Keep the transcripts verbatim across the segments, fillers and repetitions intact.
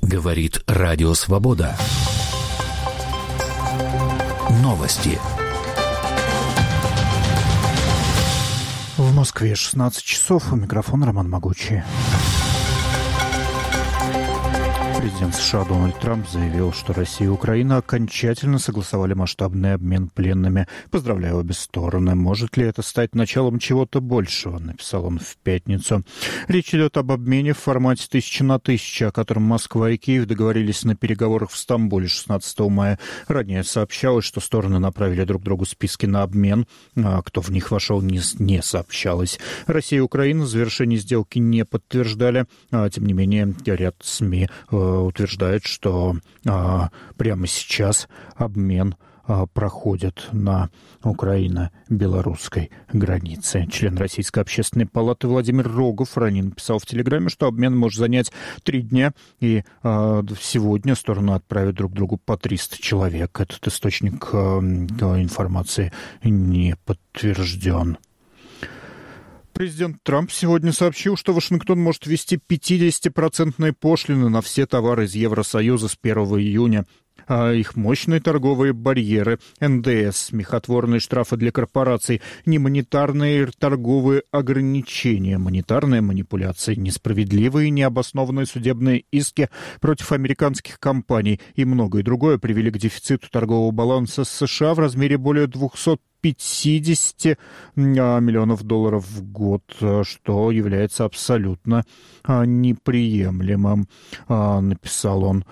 Говорит Радио Свобода. Новости. В Москве шестнадцать часов. У микрофона Роман Могучий. Президент США Дональд Трамп заявил, что Россия и Украина окончательно согласовали масштабный обмен пленными. Поздравляю обе стороны. Может ли это стать началом чего-то большего, написал он в пятницу. Речь идет об обмене в формате тысяча на тысячу, о котором Москва и Киев договорились на переговорах в Стамбуле шестнадцатого мая. Ранее сообщалось, что стороны направили друг другу списки на обмен, а кто в них вошел, не, не сообщалось. Россия и Украина завершение сделки не подтверждали, а тем не менее ряд СМИ утверждает, что а, прямо сейчас обмен а, проходит на украино-белорусской границе. Член Российской общественной палаты Владимир Рогов ранее написал в Телеграме, что обмен может занять три дня, и а, сегодня стороны отправят друг другу по триста человек. Этот источник а, информации не подтвержден. Президент Трамп сегодня сообщил, что Вашингтон может ввести пятидесятипроцентные пошлины на все товары из Евросоюза с первого июня. А их мощные торговые барьеры, эн дэ эс, смехотворные штрафы для корпораций, немонетарные торговые ограничения, монетарные манипуляции, несправедливые и необоснованные судебные иски против американских компаний и многое другое привели к дефициту торгового баланса с США в размере более двухсот пятидесяти миллионов долларов в год, что является абсолютно неприемлемым, написал он.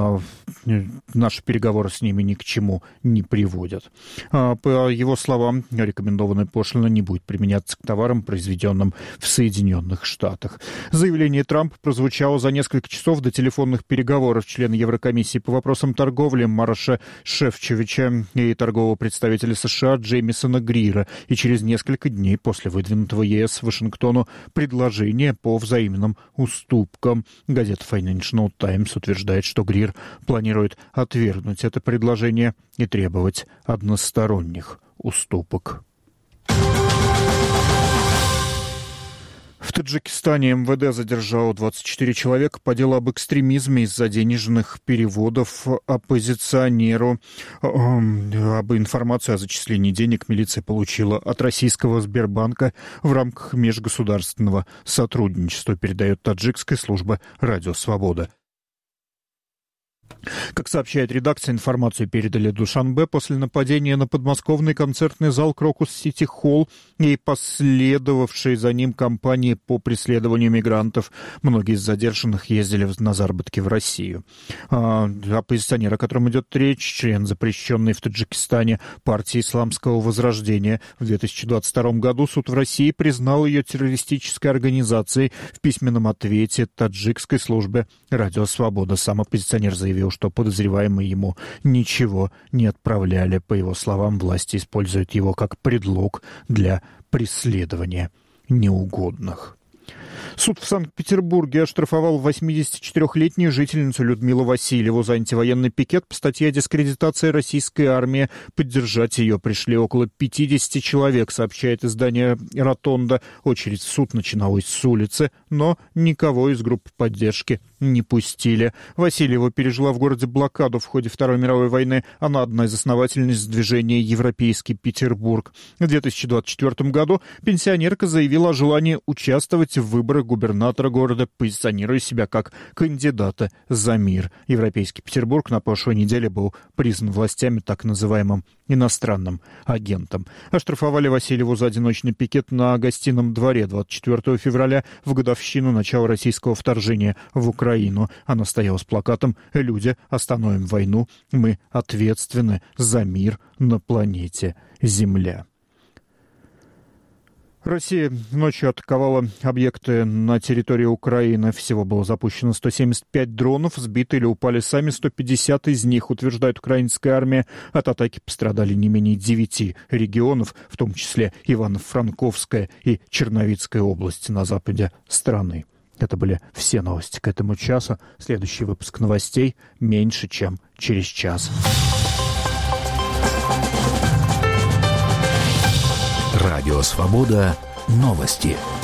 Наши переговоры с ними ни к чему не приводят. По его словам, рекомендованная пошлина не будет применяться к товарам, произведенным в Соединенных Штатах. Заявление Трампа прозвучало за несколько часов до телефонных переговоров члена Еврокомиссии по вопросам торговли Мароша Шефчовича и торгового представителя США Джеймисона Грира, и через несколько дней после выдвинутого е эс Вашингтону предложения по взаимным уступкам. Газета Financial Times утверждает, что Грир планирует отвергнуть это предложение и требовать односторонних уступок. В Таджикистане эм вэ дэ задержало двадцать четыре человека по делу об экстремизме из-за денежных переводов оппозиционеру. Об информацию о зачислении денег милиция получила от российского Сбербанка в рамках межгосударственного сотрудничества, передает таджикская служба «Радио Свобода». Как сообщает редакция, информацию передали Душанбе после нападения на подмосковный концертный зал «Крокус Сити Холл» и последовавшей за ним кампании по преследованию мигрантов. Многие из задержанных ездили на заработки в Россию. А, оппозиционер, о котором идет речь, член запрещенной в Таджикистане партии Исламского Возрождения. В две тысячи двадцать втором году суд в России признал ее террористической организацией. В письменном ответе таджикской службы «Радио Свобода» сам оппозиционер заявил, что подозреваемые ему ничего не отправляли. По его словам, власти используют его как предлог для преследования неугодных. Суд в Санкт-Петербурге оштрафовал восьмидесятичетырёхлетнюю жительницу Людмилу Васильеву за антивоенный пикет по статье о дискредитации российской армии. Поддержать ее пришли около пятидесяти человек, сообщает издание «Ротонда». Очередь в суд начиналась с улицы, но никого из группы поддержки не пустили. Васильева пережила в городе блокаду в ходе Второй мировой войны. Она одна из основательниц движения «Европейский Петербург». В две тысячи двадцать четвёртом году пенсионерка заявила о желании участвовать в выборах губернатора города, позиционируя себя как кандидата за мир. Европейский Петербург на прошлой неделе был признан властями так называемым иностранным агентом. Оштрафовали Васильеву за одиночный пикет на Гостином дворе двадцать четвёртого февраля в годовщину начала российского вторжения в Украину. Она стояла с плакатом «Люди, остановим войну, мы ответственны за мир на планете Земля». Россия ночью атаковала объекты на территории Украины. Всего было запущено сто семьдесят пять дронов, сбиты или упали сами сто пятьдесят из них, утверждает украинская армия. От атаки пострадали не менее девяти регионов, в том числе Ивано-Франковская и Черновицкая области на западе страны. Это были все новости к этому часу. Следующий выпуск новостей меньше, чем через час. Радио Свобода. Новости.